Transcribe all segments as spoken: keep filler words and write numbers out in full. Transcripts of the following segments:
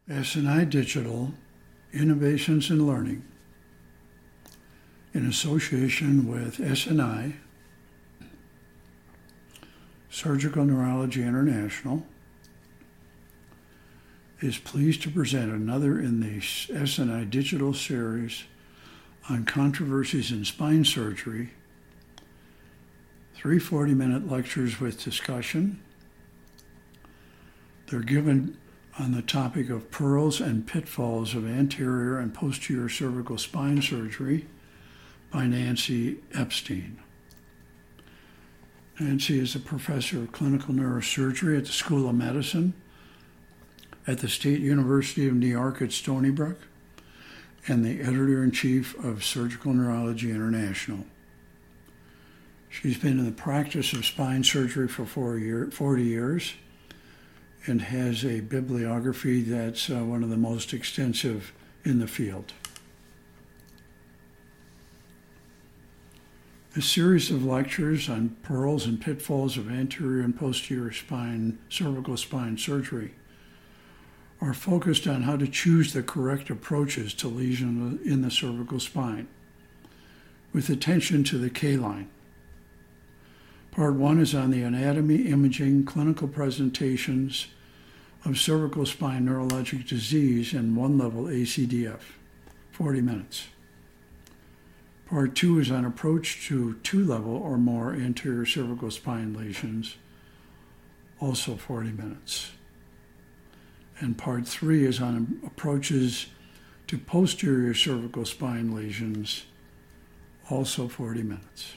S N I Digital Innovations in Learning, in association with S N I, Surgical Neurology International, is pleased to present another in the S N I Digital series on controversies in spine surgery, three forty-minute lectures with discussion. They're given on the topic of pearls and pitfalls of anterior and posterior cervical spine surgery by Nancy Epstein. Nancy is a professor of clinical neurosurgery at the School of Medicine at the State University of New York at Stony Brook and the editor-in-chief of Surgical Neurology International. She's been in the practice of spine surgery for forty years and has a bibliography that's uh, one of the most extensive in the field. A series of lectures on pearls and pitfalls of anterior and posterior spine, cervical spine surgery are focused on how to choose the correct approaches to lesion in the cervical spine, with attention to the K-line. Part one is on the anatomy, imaging, clinical presentations of cervical spine neurologic disease and one-level A C D F, forty minutes. Part two is on approach to two-level or more anterior cervical spine lesions, also forty minutes. And part three is on approaches to posterior cervical spine lesions, also forty minutes.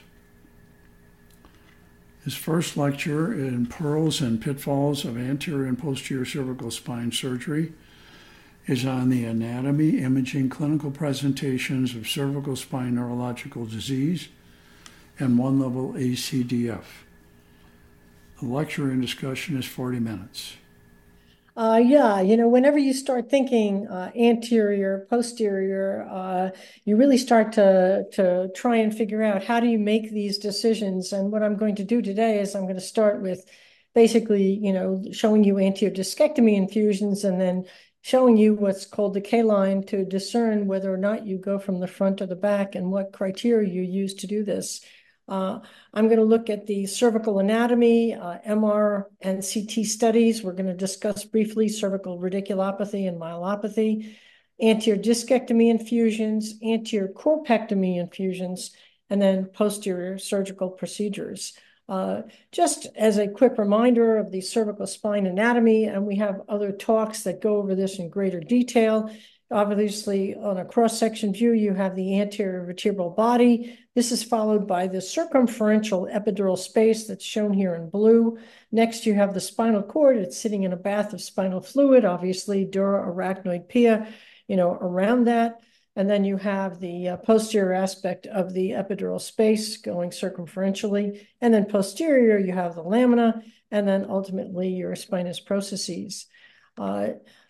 His first lecture in Pearls and Pitfalls of Anterior and Posterior Cervical Spine Surgery is on the anatomy, imaging, clinical presentations of cervical spine neurological disease and one-level A C D F. The lecture and discussion is forty minutes. Uh, yeah, you know, whenever you start thinking uh, anterior, posterior, uh, you really start to, to try and figure out how do you make these decisions. And what I'm going to do today is I'm going to start with basically, you know, showing you anterior discectomy infusions and then showing you what's called the K-line to discern whether or not you go from the front or the back and what criteria you use to do this. Uh, I'm going to look at the cervical anatomy, uh, M R and C T studies. We're going to discuss briefly cervical radiculopathy and myelopathy, anterior discectomy infusions, anterior corpectomy infusions, and then posterior surgical procedures. Uh, just as a quick reminder of the cervical spine anatomy, and we have other talks that go over this in greater detail. Obviously, on a cross-section view, you have the anterior vertebral body. This is followed by the circumferential epidural space that's shown here in blue. Next, you have the spinal cord. It's sitting in a bath of spinal fluid, obviously dura arachnoid pia, you know, around that. And then you have the uh, posterior aspect of the epidural space going circumferentially. And then posterior, you have the lamina, and then ultimately your spinous processes. Uh,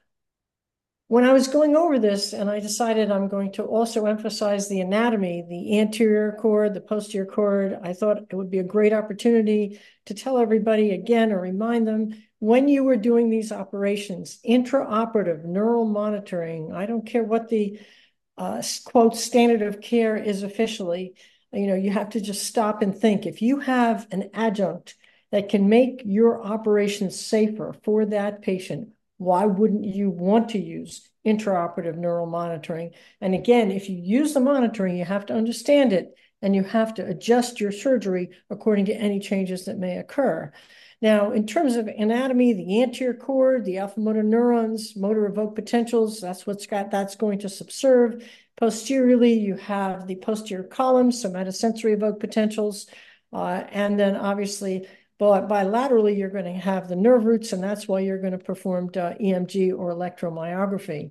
When I was going over this, and I decided I'm going to also emphasize the anatomy, the anterior cord, the posterior cord, I thought it would be a great opportunity to tell everybody again or remind them when you were doing these operations, intraoperative neural monitoring, I don't care what the uh, quote standard of care is officially, you know, you have to just stop and think. If you have an adjunct that can make your operations safer for that patient, why wouldn't you want to use intraoperative neural monitoring? And again, if you use the monitoring, you have to understand it and you have to adjust your surgery according to any changes that may occur. Now, in terms of anatomy, the anterior cord, the alpha motor neurons, motor evoked potentials, that's what's got, that's going to subserve. Posteriorly, you have the posterior column, somatosensory evoked potentials, uh, and then obviously But bilaterally, you're going to have the nerve roots, and that's why you're going to perform uh, E M G or electromyography.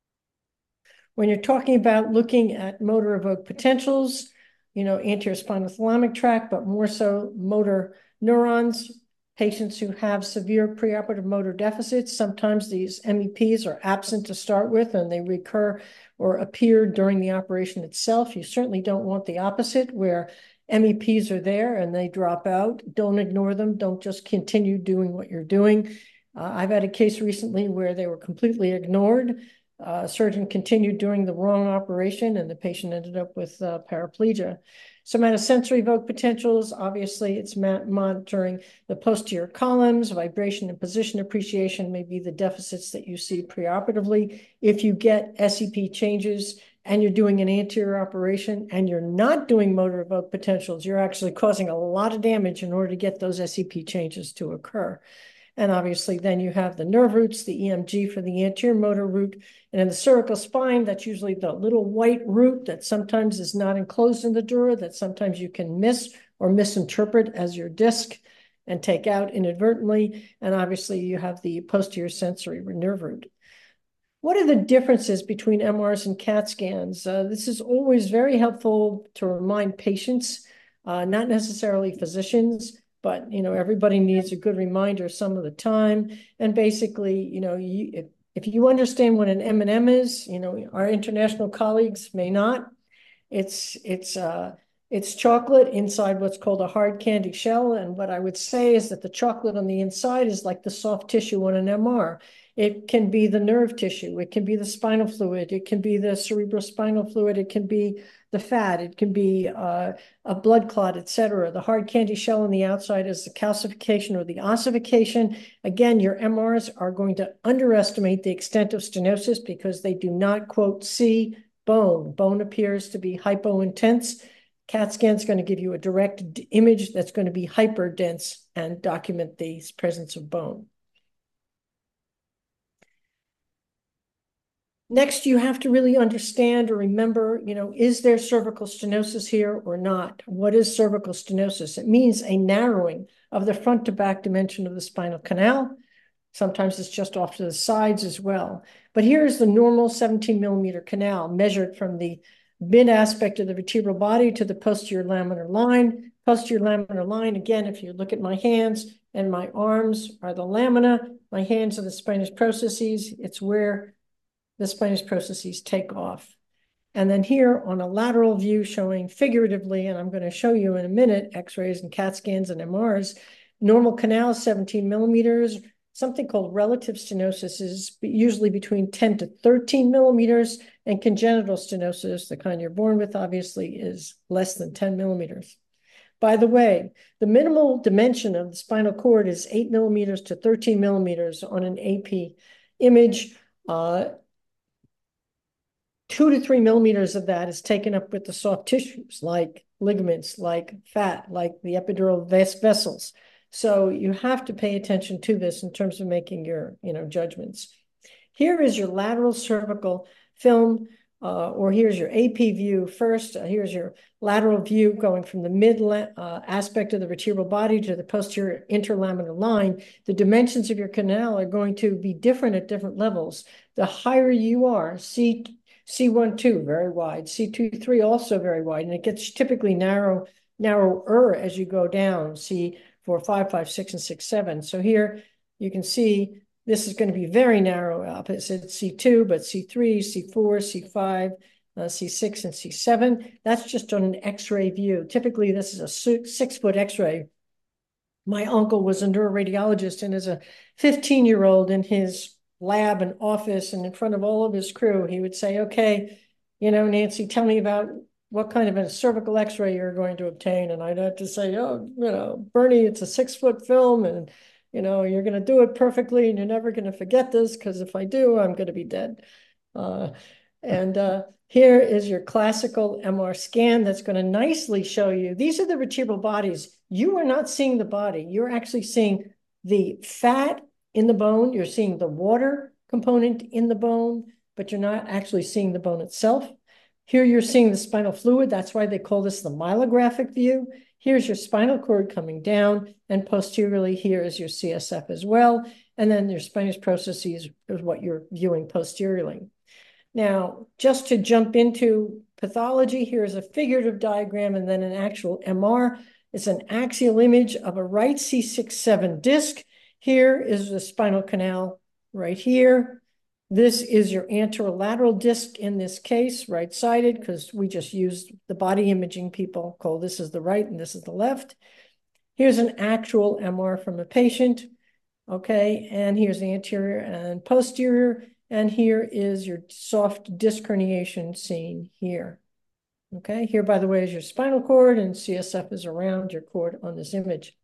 When you're talking about looking at motor evoked potentials, you know, anterior spinothalamic tract, but more so motor neurons, patients who have severe preoperative motor deficits, sometimes these M E Ps are absent to start with, and they recur or appear during the operation itself. You certainly don't want the opposite, where M E Ps are there and they drop out. Don't ignore them. Don't just continue doing what you're doing. Uh, I've had a case recently where they were completely ignored. Uh, surgeon continued doing the wrong operation, and the patient ended up with uh, paraplegia. Somatosensory evoked potentials, obviously, it's monitoring the posterior columns, vibration and position appreciation may be the deficits that you see preoperatively. If you get S E P changes and you're doing an anterior operation and you're not doing motor evoked potentials, you're actually causing a lot of damage in order to get those S E P changes to occur. And obviously, then you have the nerve roots, the E M G for the anterior motor root. And in the cervical spine, that's usually the little white root that sometimes is not enclosed in the dura, that sometimes you can miss or misinterpret as your disc and take out inadvertently. And obviously, you have the posterior sensory nerve root. What are the differences between M Rs and CAT scans? Uh, this is always very helpful to remind patients, uh, not necessarily physicians, but, you know, everybody needs a good reminder some of the time. And basically, you know, you, if, if you understand what an M and M is, you know, our international colleagues may not. It's, it's, uh, it's chocolate inside what's called a hard candy shell. And what I would say is that the chocolate on the inside is like the soft tissue on an M R. It can be the nerve tissue. It can be the spinal fluid. It can be the cerebrospinal fluid. It can be the fat. It can be uh, a blood clot, et cetera. The hard candy shell on the outside is the calcification or the ossification. Again, your M Rs are going to underestimate the extent of stenosis because they do not, quote, see bone. Bone appears to be hypointense. CAT scan is going to give you a direct image that's going to be hyperdense and document the presence of bone. Next, you have to really understand or remember, you know, is there cervical stenosis here or not? What is cervical stenosis? It means a narrowing of the front to back dimension of the spinal canal. Sometimes it's just off to the sides as well. But here's the normal seventeen millimeter canal measured from the mid aspect of the vertebral body to the posterior laminar line. Posterior laminar line, again, if you look at my hands and my arms are the lamina, my hands are the spinous processes. It's where the spinous processes take off. And then here on a lateral view showing figuratively, and I'm going to show you in a minute, x-rays and CAT scans and M Rs, normal canal is seventeen millimeters. Something called relative stenosis is usually between ten to thirteen millimeters, and congenital stenosis, the kind you're born with, obviously, is less than ten millimeters. By the way, the minimal dimension of the spinal cord is eight millimeters to thirteen millimeters on an A P image. Uh, Two to three millimeters of that is taken up with the soft tissues like ligaments, like fat, like the epidural vessels. So you have to pay attention to this in terms of making your, you know, judgments. Here is your lateral cervical film, uh, or here's your A P view first. Uh, here's your lateral view going from the mid uh, aspect of the vertebral body to the posterior interlaminar line. The dimensions of your canal are going to be different at different levels. The higher you are, C C one two, very wide. C two three, also very wide. And it gets typically narrow, narrower as you go down, C four five, five six, and six seven. So here you can see this is going to be very narrow opposite C two, but C three, C four, C five, uh, C six, and C seven. That's just on an X-ray view. Typically, this is a six-foot X-ray. My uncle was a neuroradiologist, and as a fifteen-year-old in his lab and office and in front of all of his crew, he would say, okay, you know, Nancy, tell me about what kind of a cervical X-ray you're going to obtain. And I'd have to say, oh, you know, Bernie, it's a six foot film and, you know, you're going to do it perfectly and you're never going to forget this because if I do, I'm going to be dead. Uh, and uh, here is your classical M R scan that's going to nicely show you. These are the vertebral bodies. You are not seeing the body. You're actually seeing the fat in the bone, you're seeing the water component in the bone, but you're not actually seeing the bone itself. Here you're seeing the spinal fluid. That's why they call this the myelographic view. Here's your spinal cord coming down, and posteriorly here is your C S F as well. And then your spinous processes is what you're viewing posteriorly. Now, just to jump into pathology, here's a figurative diagram and then an actual M R. It's an axial image of a right C six seven disc. Here is the spinal canal right here. This is your anterolateral disc in this case, right-sided, because we just used the body imaging people call this is the right and this is the left. Here's an actual M R from a patient. okay? And here's the anterior and posterior, and here is your soft disc herniation seen here. Okay, here, by the way, is your spinal cord, and C S F is around your cord on this image.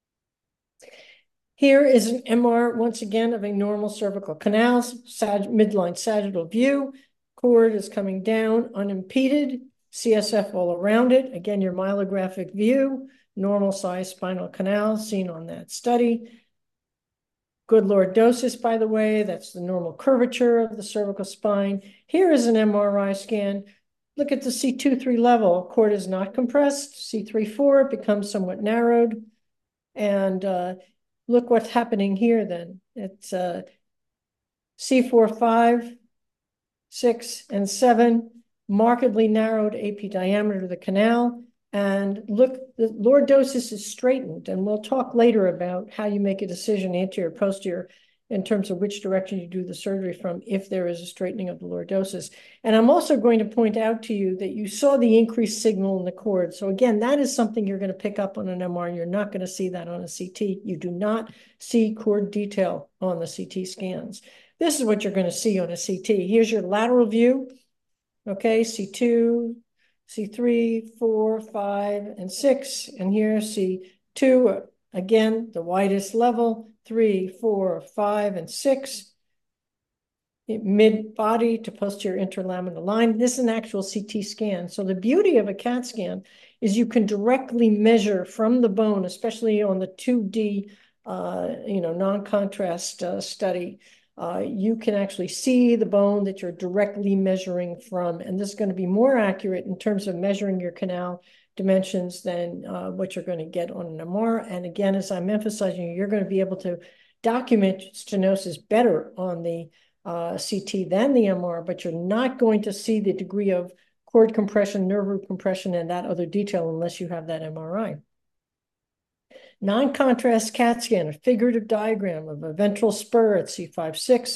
Here is an M R, once again, of a normal cervical canal, sag midline sagittal view. Cord is coming down unimpeded, C S F all around it. Again, your myelographic view, normal size spinal canal seen on that study. Good lordosis, by the way, that's the normal curvature of the cervical spine. Here is an M R I scan. Look at the C two three level. Cord is not compressed. C three four, it becomes somewhat narrowed. And uh, look what's happening here then. It's uh, C four five, six, and seven, markedly narrowed A P diameter of the canal. And look, the lordosis is straightened. And we'll talk later about how you make a decision, anterior, posterior, in terms of which direction you do the surgery from if there is a straightening of the lordosis. And I'm also going to point out to you that you saw the increased signal in the cord. So again, that is something you're going to pick up on an M R. You're not going to see that on a C T. You do not see cord detail on the C T scans. This is what you're going to see on a C T. Here's your lateral view. Okay, C two, C three, four, five, and six. And here C two, again, the widest level, three, four, five, and six. Mid body to posterior interlaminar line. This is an actual C T scan. So the beauty of a CAT scan is you can directly measure from the bone, especially on the two D, uh, you know, non-contrast uh, study. Uh, you can actually see the bone that you're directly measuring from. And this is going to be more accurate in terms of measuring your canal dimensions than uh, what you're going to get on an M R. And again, as I'm emphasizing, you're going to be able to document stenosis better on the uh, C T than the M R, but you're not going to see the degree of cord compression, nerve root compression, and that other detail unless you have that M R I. Non-contrast CAT scan, a figurative diagram of a ventral spur at C five six,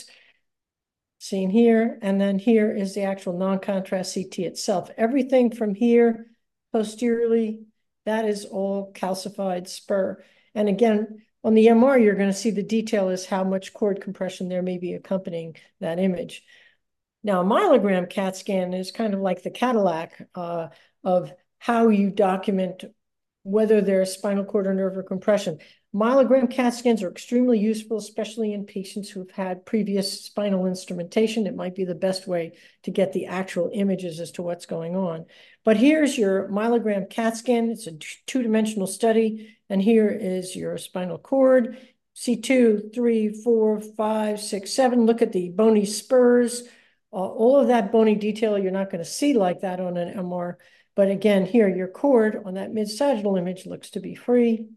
seen here, and then here is the actual non-contrast C T itself. Everything from here posteriorly, that is all calcified spur. And again, on the M R, you're going to see the detail is how much cord compression there may be accompanying that image. Now, a myelogram CAT scan is kind of like the Cadillac uh, of how you document whether there's spinal cord or nerve root compression. Myelogram CAT scans are extremely useful, especially in patients who've had previous spinal instrumentation. It might be the best way to get the actual images as to what's going on. But here's your myelogram CAT scan. It's a two-dimensional study. And here is your spinal cord. C two, three, four, five, six, seven. Look at the bony spurs. Uh, all of that bony detail you're not going to see like that on an M R. But again, here, your cord on that mid-sagittal image looks to be free.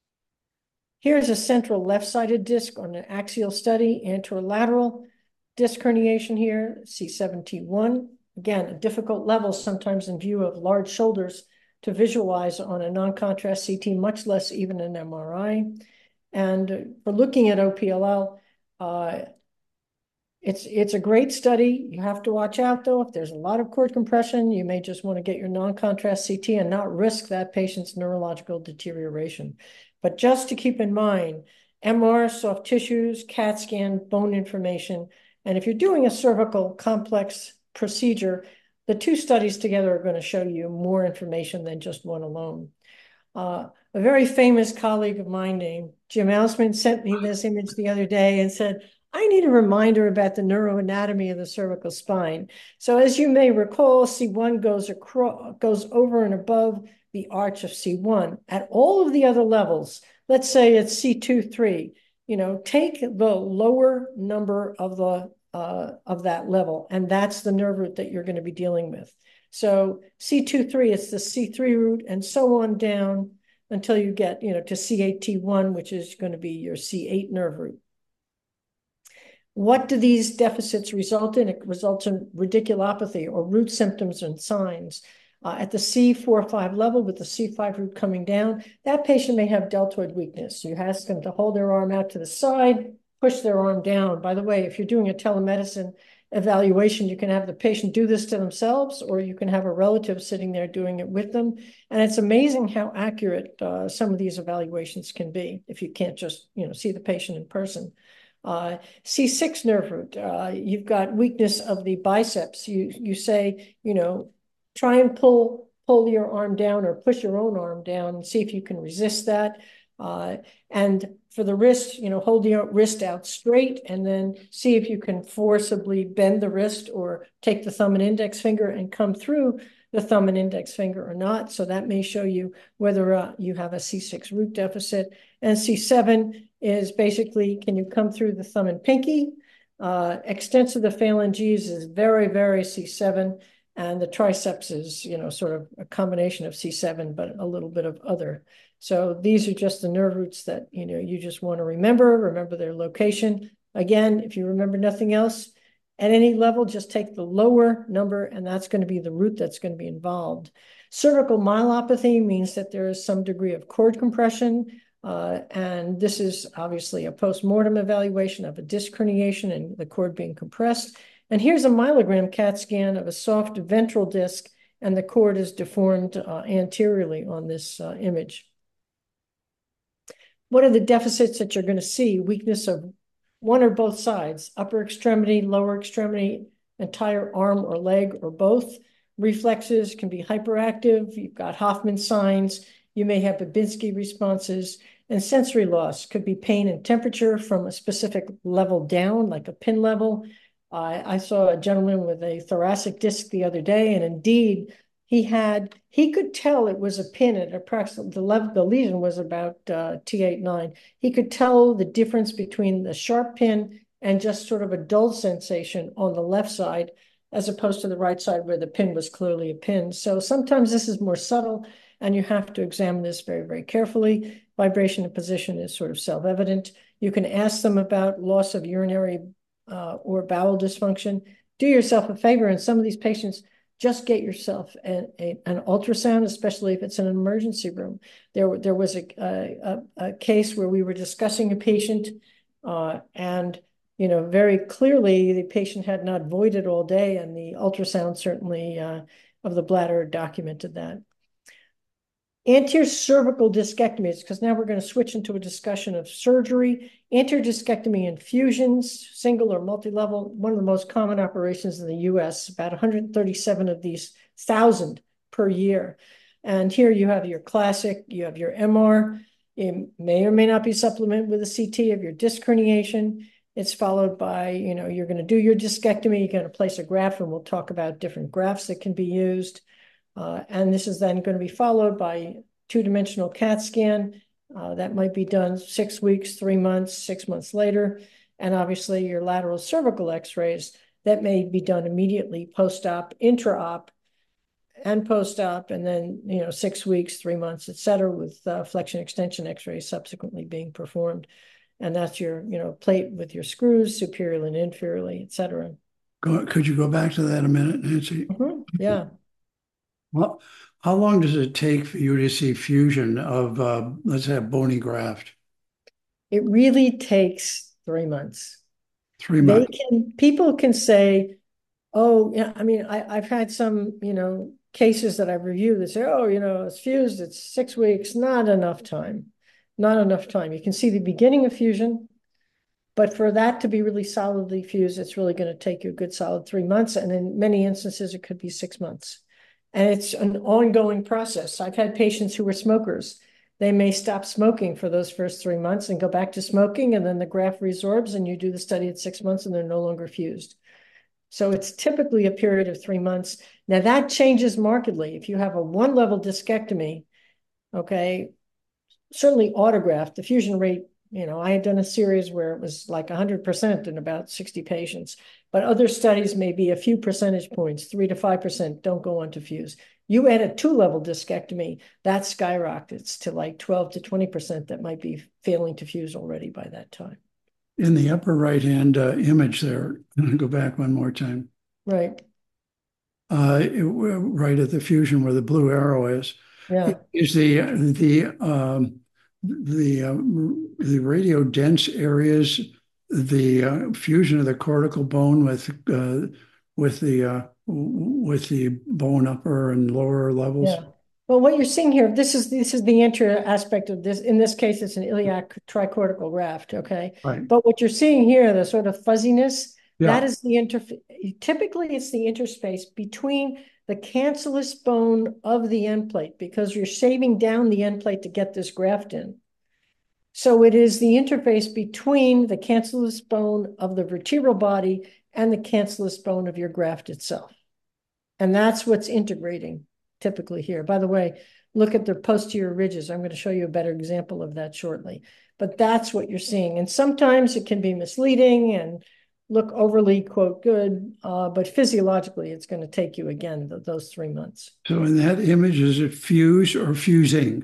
Here's a central left-sided disc on an axial study, anterolateral disc herniation here, C seven T one. Again, a difficult level sometimes in view of large shoulders to visualize on a non-contrast C T, much less even an M R I. And for looking at O P L L, uh, It's, it's a great study. You have to watch out, though. If there's a lot of cord compression, you may just want to get your non-contrast C T and not risk that patient's neurological deterioration. But just to keep in mind, M R, soft tissues, CAT scan, bone information. And if you're doing a cervical complex procedure, the two studies together are going to show you more information than just one alone. Uh, a very famous colleague of mine named Jim Ausman sent me this image the other day and said, I need a reminder about the neuroanatomy of the cervical spine. So as you may recall, C one goes across, goes over and above the arch of C one. At all of the other levels, let's say it's C two, three, you know, take the lower number of the uh, of that level, and that's the nerve root that you're going to be dealing with. So C two, three, it's the C three root, and so on down until you get, you know, to C eight T one, which is going to be your C eight nerve root. What do these deficits result in? It results in radiculopathy or root symptoms and signs. Uh, at the C four five level with the C five root coming down, that patient may have deltoid weakness. You ask them to hold their arm out to the side, push their arm down. By the way, if you're doing a telemedicine, evaluation. You can have the patient do this to themselves, or you can have a relative sitting there doing it with them. And it's amazing how accurate uh, some of these evaluations can be if you can't just, you know, see the patient in person. Uh, C six nerve root, uh, you've got weakness of the biceps. You, you say, you know, try and pull, pull your arm down or push your own arm down and see if you can resist that. Uh, and for the wrist, you know, hold your wrist out straight and then see if you can forcibly bend the wrist or take the thumb and index finger and come through the thumb and index finger or not. So that may show you whether uh, you have a C six root deficit. And C seven is basically, can you come through the thumb and pinky? Uh, extensor of the phalanges is very, very C seven. And the triceps is, you know, sort of a combination of C seven, but a little bit of other. So these are just the nerve roots that, you know, you just want to remember, remember their location. Again, if you remember nothing else, at any level, just take the lower number, and that's going to be the root that's going to be involved. Cervical myelopathy means that there is some degree of cord compression, uh, and this is obviously a post-mortem evaluation of a disc herniation and the cord being compressed. And here's a myelogram CAT scan of a soft ventral disc, and the cord is deformed uh, anteriorly on this uh, image. What are the deficits that you're going to see? Weakness of one or both sides, upper extremity, lower extremity, entire arm or leg, or both. Reflexes can be hyperactive. You've got Hoffman signs. You may have Babinski responses. And sensory loss could be pain and temperature from a specific level down, like a pin level. Uh, I saw a gentleman with a thoracic disc the other day, and indeed, he had, he could tell it was a pin at approximately, the level, the lesion was about uh, T eight nine. He could tell the difference between the sharp pin and just sort of a dull sensation on the left side, as opposed to the right side where the pin was clearly a pin. So sometimes this is more subtle, and you have to examine this very, very carefully. Vibration and position is sort of self-evident. You can ask them about loss of urinary uh, or bowel dysfunction. Do yourself a favor, and some of these patients, just get yourself an, a, an ultrasound, especially if it's in an emergency room. There, there was a, a, a case where we were discussing a patient, uh, and you know, very clearly the patient had not voided all day, and the ultrasound certainly uh, of the bladder documented that. Anterior cervical discectomies, because now we're going to switch into a discussion of surgery. Anterior discectomy infusions, single or multi-level, one of the most common operations in the U S, about one hundred thirty-seven of these thousand per year. And here you have your classic, you have your M R, it may or may not be supplemented with a C T of your disc herniation. It's followed by, you know, you're going to do your discectomy, you're going to place a graft, and we'll talk about different grafts that can be used. Uh, and this is then going to be followed by two-dimensional CAT scan. Uh, that might be done six weeks, three months, six months later. And obviously your lateral cervical x-rays, that may be done immediately post-op, intra-op, and post-op, and then, you know, six weeks, three months, et cetera, with uh, flexion extension x-rays subsequently being performed. And that's your, you know, plate with your screws, superiorly and inferiorly, et cetera. Go, could you go back to that a minute, Nancy? Mm-hmm. Yeah. Well, how long does it take for you to see fusion of, uh, let's say, a bony graft? It really takes three months. Three They months. can, people can say, oh, yeah, I mean, I, I've had some, you know, cases that I've reviewed that say, oh, you know, it's fused, it's six weeks, not enough time, not enough time. You can see the beginning of fusion, but for that to be really solidly fused, it's really going to take you a good solid three months. And in many instances, it could be six months. And it's an ongoing process. I've had patients who were smokers. They may stop smoking for those first three months and go back to smoking, and then the graft resorbs, and you do the study at six months, and they're no longer fused. So it's typically a period of three months. Now that changes markedly. If you have a one-level discectomy, okay, certainly autograft, the fusion rate, you know, I had done a series where it was like one hundred percent in about sixty patients, but other studies may be a few percentage points, three to five percent don't go on to fuse. You add a two-level discectomy, that skyrockets to like twelve to twenty percent that might be failing to fuse already by that time. In the upper right-hand uh, image there, I'm going to go back one more time. Right. Uh, it, right at the fusion where the blue arrow is. Yeah. Is the, the, um, the, uh, the radio dense areas the uh, fusion of the cortical bone with uh, with the uh, with the bone upper and lower levels. Yeah. Well, what you're seeing here, this is this is the anterior aspect of this. In this case, it's an iliac tricortical raft, okay? Right. But what you're seeing here, the sort of fuzziness, that Yeah. is the interface. Typically, it's the interspace between the cancellous bone of the end plate because you're shaving down the end plate to get this graft in. So it is the interface between the cancellous bone of the vertebral body and the cancellous bone of your graft itself. And that's what's integrating typically here. By the way, look at the posterior ridges. I'm going to show you a better example of that shortly. But that's what you're seeing. And sometimes it can be misleading and look overly, quote, good. Uh, but physiologically, it's going to take you, again, th those three months. So in that image, is it fuse or fusing?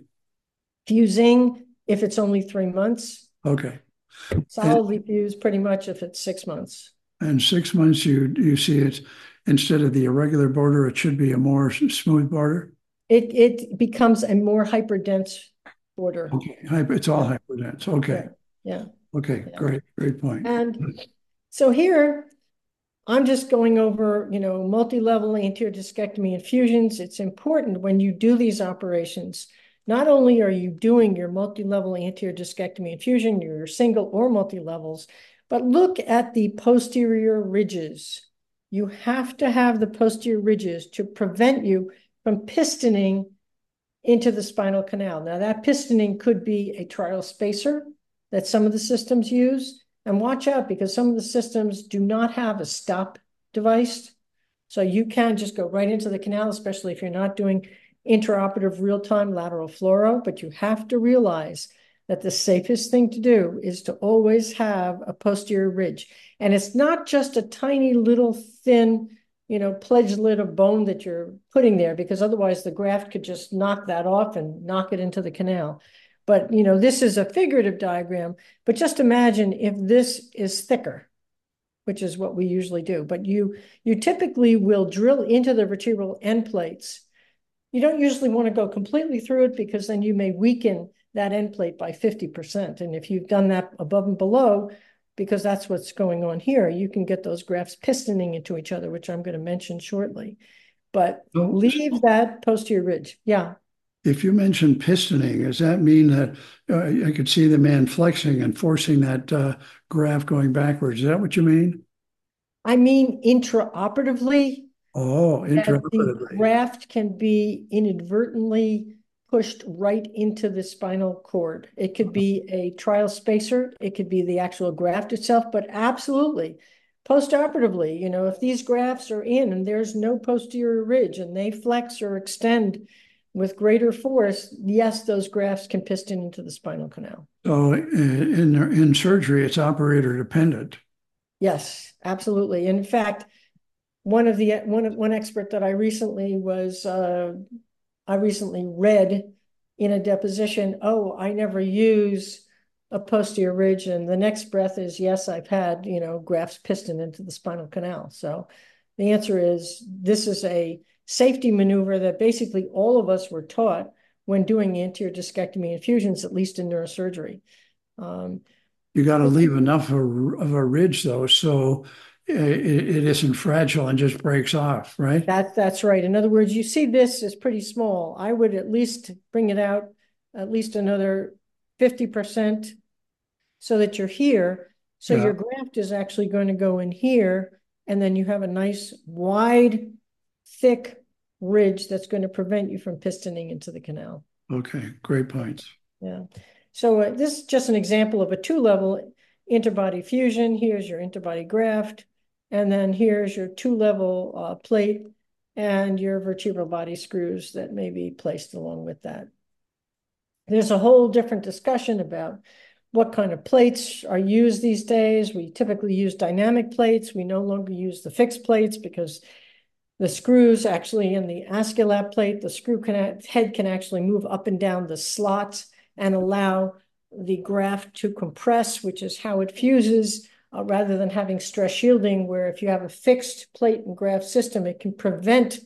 Fusing, if it's only three months. Okay. Solidly fused, pretty much, if it's six months. And six months, you you see it, instead of the irregular border, it should be a more smooth border. It it becomes a more hyperdense border. Okay, it's all hyperdense. Okay. Yeah. Okay, yeah. great, great point. And so here, I'm just going over, you know, multi-level anterior discectomy infusions. It's important when you do these operations, not only are you doing your multi-level anterior discectomy infusion, your single or multi-levels, but look at the posterior ridges. You have to have the posterior ridges to prevent you from pistoning into the spinal canal. Now, that pistoning could be a trial spacer that some of the systems use. And watch out, because some of the systems do not have a stop device. So you can just go right into the canal, especially if you're not doing intraoperative real-time lateral fluoro. But you have to realize that the safest thing to do is to always have a posterior ridge. And it's not just a tiny little thin, you know, pledgelet of bone that you're putting there, because otherwise the graft could just knock that off and knock it into the canal. But, you know, this is a figurative diagram, but just imagine if this is thicker, which is what we usually do. But you, you typically will drill into the vertebral end plates. You don't usually want to go completely through it, because then you may weaken that end plate by fifty percent. And if you've done that above and below, because that's what's going on here, you can get those grafts pistoning into each other, which I'm going to mention shortly. But So- leave that posterior ridge. Yeah. If you mention pistoning, does that mean that uh, I could see the man flexing and forcing that uh, graft going backwards? Is that what you mean? I mean, intraoperatively, Oh, that the intraoperatively. graft can be inadvertently pushed right into the spinal cord. It could be a trial spacer, it could be the actual graft itself, but absolutely, postoperatively, you know, if these grafts are in and there's no posterior ridge and they flex or extend with greater force, yes, those grafts can piston into the spinal canal. So in, in surgery, it's operator dependent. Yes, absolutely. In fact, one of the one one expert that I recently was uh, I recently read in a deposition, oh, I never use a posterior ridge, and the next breath is, yes, I've had, you know, grafts piston into the spinal canal. So the answer is, this is a safety maneuver that basically all of us were taught when doing anterior discectomy infusions, at least in neurosurgery. Um, You got to leave enough of a, of a ridge, though, so it, it isn't fragile and just breaks off, right? That, that's right. In other words, you see this is pretty small. I would at least bring it out at least another fifty percent so that you're here. So Yeah. your graft is actually going to go in here, and then you have a nice wide, thick ridge that's going to prevent you from pistoning into the canal. Okay, great points. Yeah. So uh, this is just an example of a two-level interbody fusion. Here's your interbody graft, and then here's your two-level uh, plate and your vertebral body screws that may be placed along with that. There's a whole different discussion about what kind of plates are used these days. We typically use dynamic plates. We no longer use the fixed plates because the screws actually in the Aesculap plate, the screw can, head can actually move up and down the slots and allow the graft to compress, which is how it fuses, uh, rather than having stress shielding, where if you have a fixed plate and graft system, it can prevent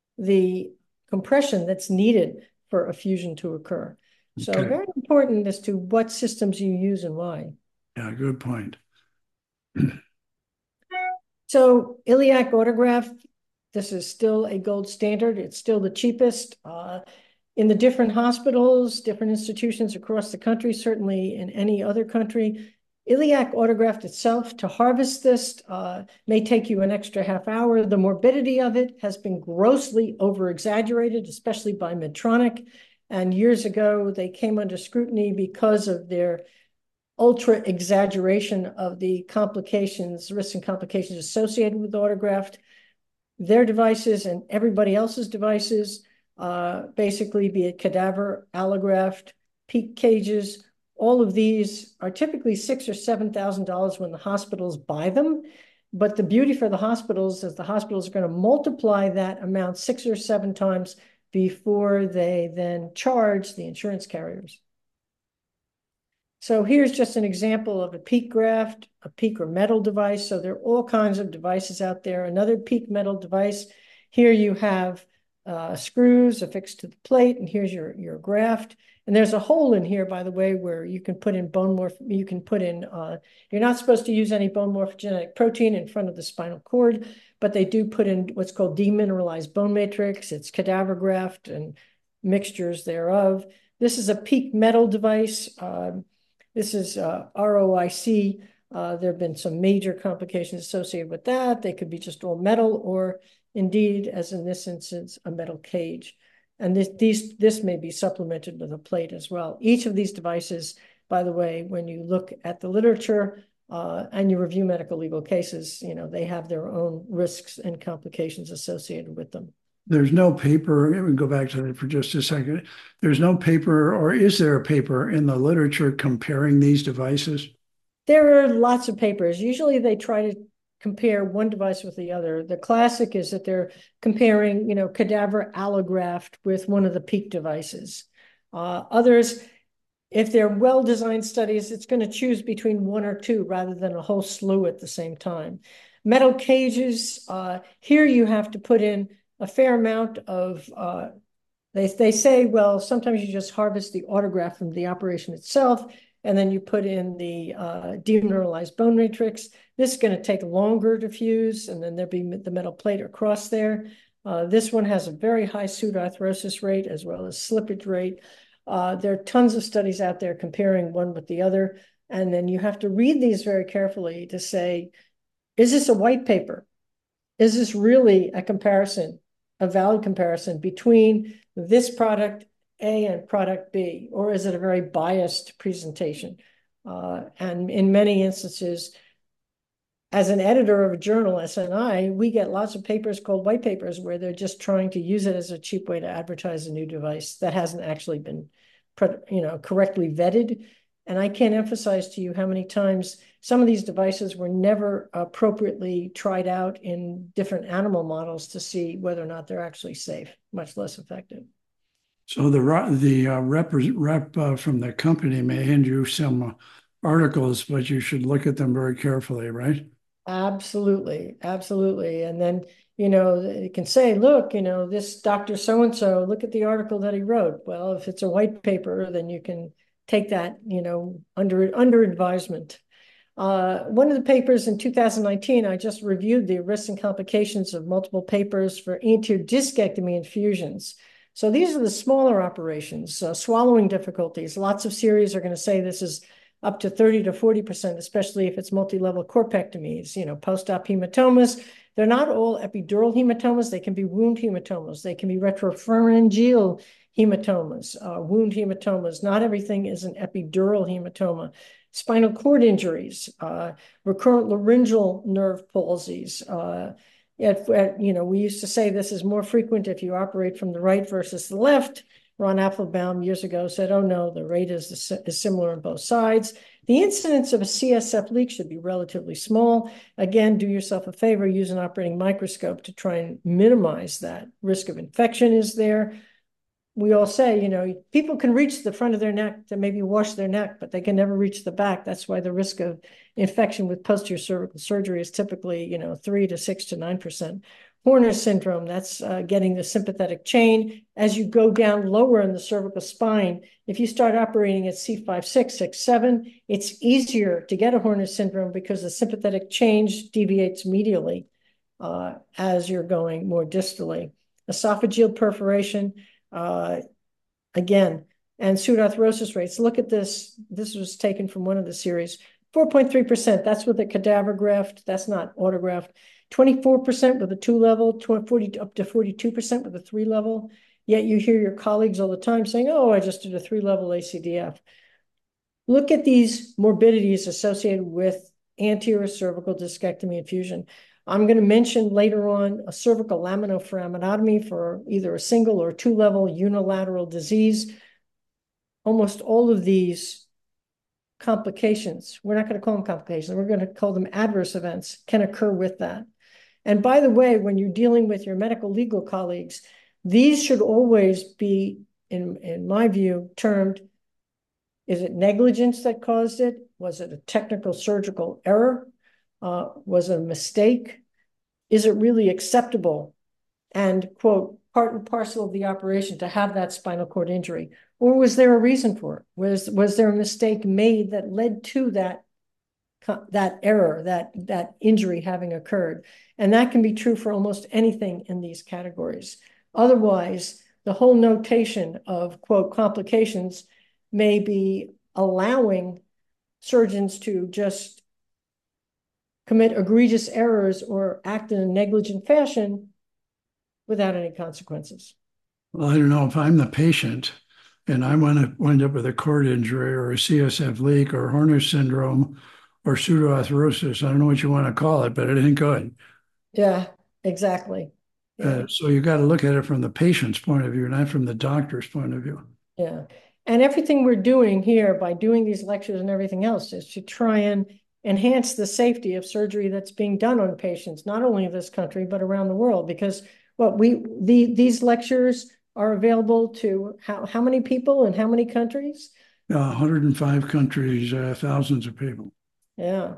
the compression that's needed for a fusion to occur. So Okay. very important as to what systems you use and why. Yeah, good point. So iliac autograft, this is still a gold standard. It's still the cheapest. Uh, in the different hospitals, different institutions across the country, certainly in any other country, iliac autograft itself, to harvest this uh, may take you an extra half hour. The morbidity of it has been grossly over-exaggerated, especially by Medtronic. And years ago, they came under scrutiny because of their ultra exaggeration of the complications, risks and complications associated with autograft. Their devices and everybody else's devices, uh, basically be it cadaver, allograft, peak cages, all of these are typically six or seven thousand dollars when the hospitals buy them. But the beauty for the hospitals is the hospitals are going to multiply that amount six or seven times before they then charge the insurance carriers. So here's just an example of a PEEK graft, a PEEK or metal device. So there are all kinds of devices out there. Another PEEK metal device. Here you have uh, screws affixed to the plate, and here's your, your graft. And there's a hole in here, by the way, where you can put in bone morph, you can put in, uh, you're not supposed to use any bone morphogenetic protein in front of the spinal cord, but they do put in what's called demineralized bone matrix. It's cadaver graft and mixtures thereof. This is a PEEK metal device. Uh, This is uh, R O I C. Uh, there have been some major complications associated with that. They could be just all metal, or indeed, as in this instance, a metal cage. And this, these, this may be supplemented with a plate as well. Each of these devices, by the way, when you look at the literature uh, and you review medical legal cases, you know, they have their own risks and complications associated with them. There's no paper, we can go back to that for just a second. There's no paper, or is there a paper in the literature comparing these devices? There are lots of papers. Usually they try to compare one device with the other. The classic is that they're comparing, you know, cadaver allograft with one of the PEEK devices. Uh, others, if they're well-designed studies, it's going to choose between one or two rather than a whole slew at the same time. Metal cages, uh, here you have to put in a fair amount of, uh, they, they say, well, sometimes you just harvest the autograft from the operation itself, and then you put in the uh, demineralized bone matrix. This is going to take longer to fuse, and then there'll be the metal plate across there. Uh, this one has a very high pseudoarthrosis rate as well as slippage rate. Uh, there are tons of studies out there comparing one with the other, and then you have to read these very carefully to say, is this a white paper? Is this really a comparison, a valid comparison between this product A and product B, or is it a very biased presentation? Uh, and in many instances, as an editor of a journal, S N I, we get lots of papers called white papers where they're just trying to use it as a cheap way to advertise a new device that hasn't actually been, you know, correctly vetted. And I can't emphasize to you how many times some of these devices were never appropriately tried out in different animal models to see whether or not they're actually safe, much less effective. So the the uh, rep, rep uh, from the company may hand you some uh, articles, but you should look at them very carefully, right? Absolutely, absolutely. And then, you know, you can say, look, you know, this Doctor So-and-so, look at the article that he wrote. Well, if it's a white paper, then you can take that, you know, under, under advisement. Uh, one of the papers in two thousand nineteen, I just reviewed the risks and complications of multiple papers for anterior discectomy infusions. So these are the smaller operations, uh, swallowing difficulties. Lots of series are going to say this is up to thirty to forty percent, especially if it's multi-level corpectomies, you know, post-op hematomas. They're not all epidural hematomas. They can be wound hematomas. They can be retropharyngeal hematomas, uh, wound hematomas. Not everything is an epidural hematoma. Spinal cord injuries, uh, recurrent laryngeal nerve palsies. Uh, at, at, you know, we used to say this is more frequent if you operate from the right versus the left. Ron Applebaum years ago said, oh no, the rate is, is similar on both sides. The incidence of a C S F leak should be relatively small. Again, do yourself a favor, use an operating microscope to try and minimize that. Risk of infection is there. We all say, you know, people can reach the front of their neck to maybe wash their neck, but they can never reach the back. That's why the risk of infection with posterior cervical surgery is typically, you know, three to six to nine percent Horner syndrome, that's uh, getting the sympathetic chain. As you go down lower in the cervical spine, if you start operating at C five, six, six, seven, it's easier to get a Horner syndrome because the sympathetic chain deviates medially uh, as you're going more distally. Esophageal perforation, uh, again, and pseudoarthrosis rates. Look at this. This was taken from one of the series. four point three percent, that's with a cadaver graft. That's not autograft. twenty-four percent with a two level, forty, up to forty-two percent with a three level. Yet you hear your colleagues all the time saying, oh, I just did a three level A C D F. Look at these morbidities associated with anterior cervical discectomy and fusion. I'm going to mention later on a cervical laminoforaminotomy for either a single or two level unilateral disease. Almost all of these complications, we're not going to call them complications, we're going to call them adverse events, can occur with that. And by the way, when you're dealing with your medical legal colleagues, these should always be, in, in my view, termed, is it negligence that caused it? Was it a technical surgical error? Uh, was it a mistake? Is it really acceptable and, quote, part and parcel of the operation to have that spinal cord injury? Or was there a reason for it? Was, was there a mistake made that led to that, that error, that, that injury having occurred? And that can be true for almost anything in these categories. Otherwise, the whole notation of, quote, complications may be allowing surgeons to just commit egregious errors or act in a negligent fashion without any consequences. Well, I don't know if I'm the patient and I want to wind up with a cord injury or a C S F leak or Horner syndrome or pseudoarthrosis. I don't know what you want to call it, but it ain't good. Yeah, exactly. Yeah. Uh, so you got to look at it from the patient's point of view, not from the doctor's point of view. Yeah. And everything we're doing here by doing these lectures and everything else is to try and enhance the safety of surgery that's being done on patients, not only in this country, but around the world. Because what we the these lectures are available to how, how many people in how many countries? Uh, one hundred five countries, uh, thousands of people. Yeah.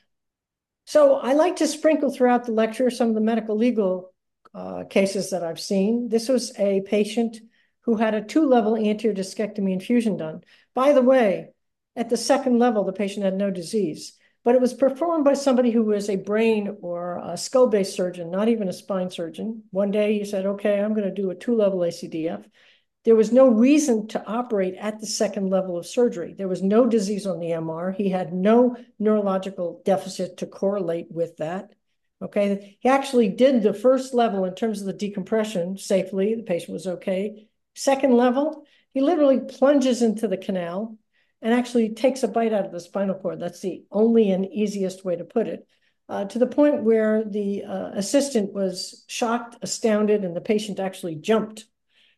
So I like to sprinkle throughout the lecture some of the medical legal uh, cases that I've seen. This was a patient who had a two-level anterior discectomy and fusion done. By the way, at the second level, the patient had no disease, but it was performed by somebody who was a brain or a skull-based surgeon, not even a spine surgeon. One day he said, okay, I'm going to do a two-level A C D F. There was no reason to operate at the second level of surgery. There was no disease on the M R. He had no neurological deficit to correlate with that. Okay, he actually did the first level in terms of the decompression safely. The patient was okay. Second level, he literally plunges into the canal and actually takes a bite out of the spinal cord. That's the only and easiest way to put it. Uh, to the point where the uh, assistant was shocked, astounded, and the patient actually jumped.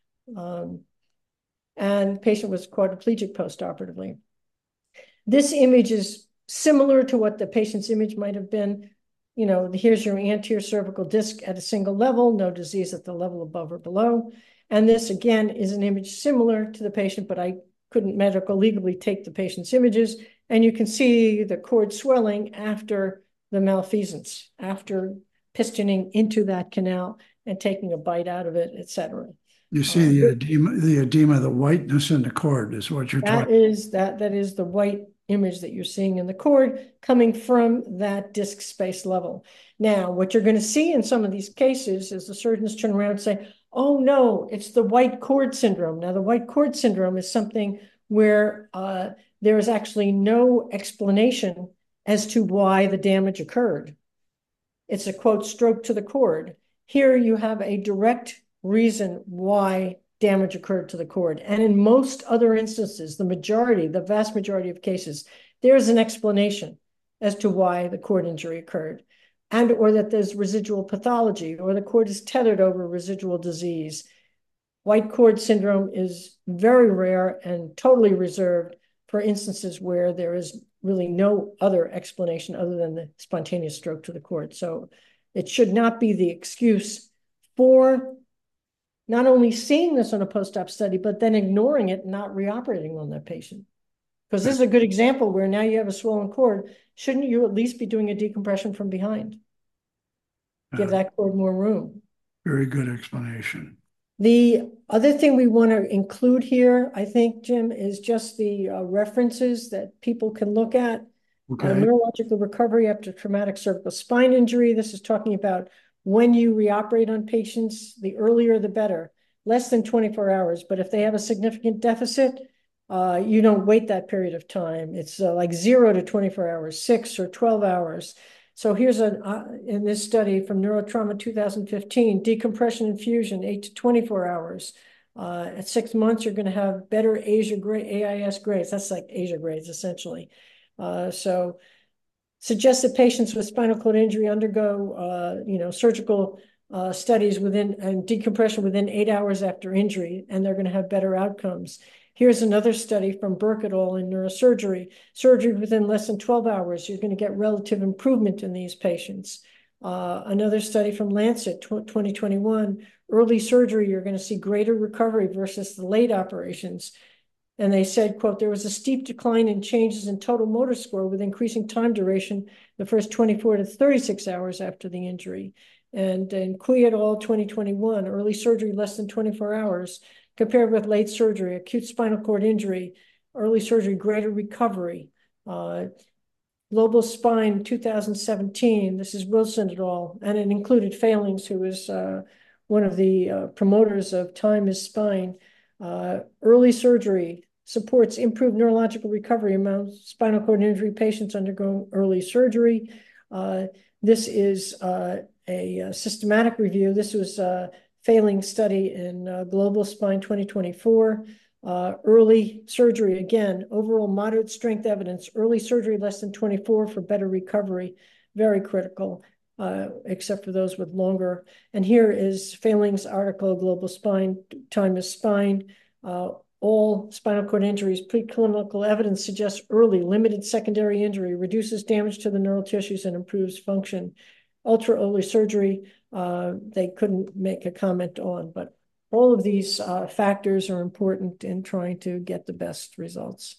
Um, and the patient was quadriplegic postoperatively. This image is similar to what the patient's image might have been. You know, here's your anterior cervical disc at a single level, no disease at the level above or below. And this, again, is an image similar to the patient, but I couldn't medical legally take the patient's images. And you can see the cord swelling after the malfeasance, after pistoning into that canal and taking a bite out of it, et cetera. You see the edema, the edema, the whiteness in the cord is what you're That talking. is that that is the white image that you're seeing in the cord coming from that disc space level. Now, what you're going to see in some of these cases is the surgeons turn around and say, oh no, it's the white cord syndrome. Now, the white cord syndrome is something where uh, there is actually no explanation as to why the damage occurred. It's a, quote, stroke to the cord. Here you have a direct reason why damage occurred to the cord. And in most other instances, the majority, the vast majority of cases, there is an explanation as to why the cord injury occurred, and or that there's residual pathology, or the cord is tethered over residual disease. White cord syndrome is very rare and totally reserved for instances where there is really no other explanation other than the spontaneous stroke to the cord. So it should not be the excuse for not only seeing this on a post-op study, but then ignoring it and not reoperating on that patient. Because this is a good example where now you have a swollen cord. Shouldn't you at least be doing a decompression from behind? give Uh, that cord more room. Very good explanation. The other thing we want to include here, I think, Jim, is just the uh, references that people can look at. Uh, Okay. neurological recovery after traumatic cervical spine injury. This is talking about when you reoperate on patients, the earlier the better, less than twenty-four hours. But if they have a significant deficit, uh, you don't wait that period of time. It's uh, like zero to twenty-four hours, six or twelve hours. So here's a, uh, in this study from Neurotrauma two thousand fifteen, decompression infusion, eight to twenty-four hours. Uh, at six months, you're going to have better ASIA grade, A I S grades. That's like ASIA grades, essentially. Uh, so suggests that patients with spinal cord injury undergo, uh, you know, surgical uh, studies within and decompression within eight hours after injury, and they're going to have better outcomes. Here's another study from Burke et al. In neurosurgery. Surgery within less than twelve hours, you're going to get relative improvement in these patients. Uh, another study from Lancet, twenty twenty-one, early surgery, you're going to see greater recovery versus the late operations. And they said, quote, there was a steep decline in changes in total motor score with increasing time duration the first twenty-four to thirty-six hours after the injury. And in Cui et al. twenty twenty-one, early surgery less than twenty-four hours compared with late surgery, acute spinal cord injury, early surgery, greater recovery. Uh, Global Spine two thousand seventeen, this is Wilson et al., and it included Failings, who was uh, one of the uh, promoters of Time is Spine. Uh, early surgery supports improved neurological recovery among spinal cord injury patients undergoing early surgery. Uh, this is uh, a, a systematic review. This was a failing study in uh, Global Spine twenty twenty-four. Uh, early surgery, again, overall moderate strength evidence, early surgery less than twenty-four for better recovery, very critical, uh, except for those with longer. And here is Failings article, Global Spine, Time is Spine. Uh, all spinal cord injuries, preclinical evidence suggests early limited secondary injury reduces damage to the neural tissues and improves function. Ultra early surgery, uh, they couldn't make a comment on, but all of these uh, factors are important in trying to get the best results.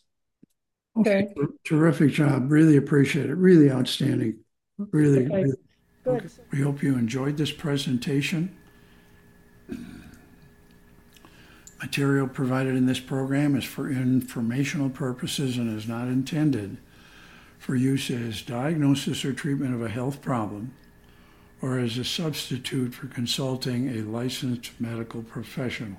Okay. Okay. Terrific job. Really appreciate it. Really outstanding. Really, Okay. really. Good. Okay. We hope you enjoyed this presentation. Material provided in this program is for informational purposes and is not intended for use as diagnosis or treatment of a health problem or as a substitute for consulting a licensed medical professional.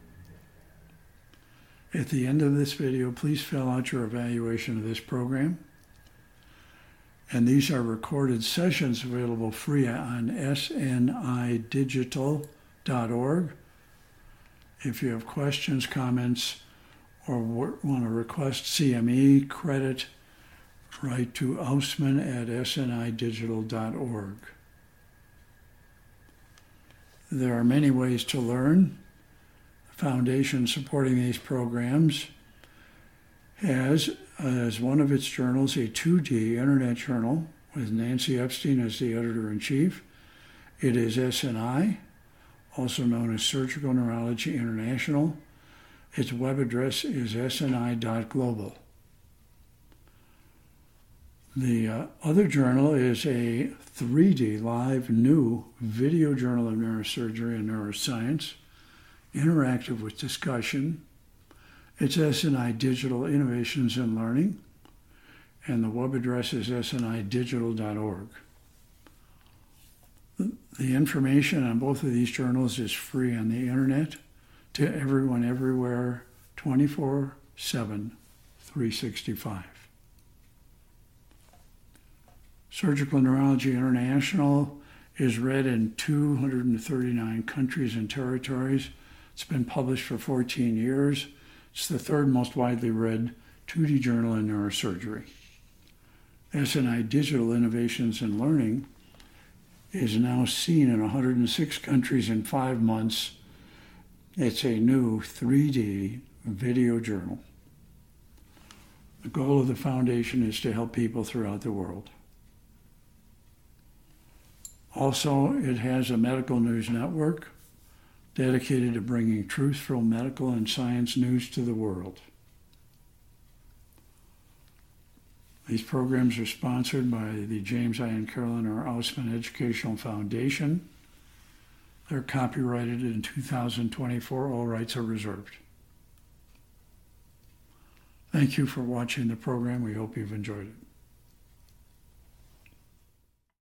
At the end of this video, please fill out your evaluation of this program. And these are recorded sessions available free on S N I digital dot org. If you have questions, comments, or want to request C M E credit, write to Ausman at S N I digital dot org. There are many ways to learn. The foundation supporting these programs has, as one of its journals, a two D internet journal with Nancy Epstein as the editor-in-chief. It is S N I, also known as Surgical Neurology International. Its web address is S N I dot global. The uh, other journal is a three D live new video journal of neurosurgery and neuroscience, interactive with discussion. It's S N I Digital Innovations in Learning, and the web address is S N I digital dot org. The information on both of these journals is free on the internet to everyone, everywhere, twenty-four seven, three sixty-five. Surgical Neurology International is read in two hundred thirty-nine countries and territories. It's been published for fourteen years. It's the third most widely read two D journal in neurosurgery. S N I Digital Innovations in Learning is now seen in one hundred six countries in five months. It's a new three D video journal. The goal of the foundation is to help people throughout the world. Also, it has a medical news network dedicated to bringing truthful medical and science news to the world. These programs are sponsored by the James I. and Carolyn R. Ausman Educational Foundation. They're copyrighted in two thousand twenty-four. All rights are reserved. Thank you for watching the program. We hope you've enjoyed it.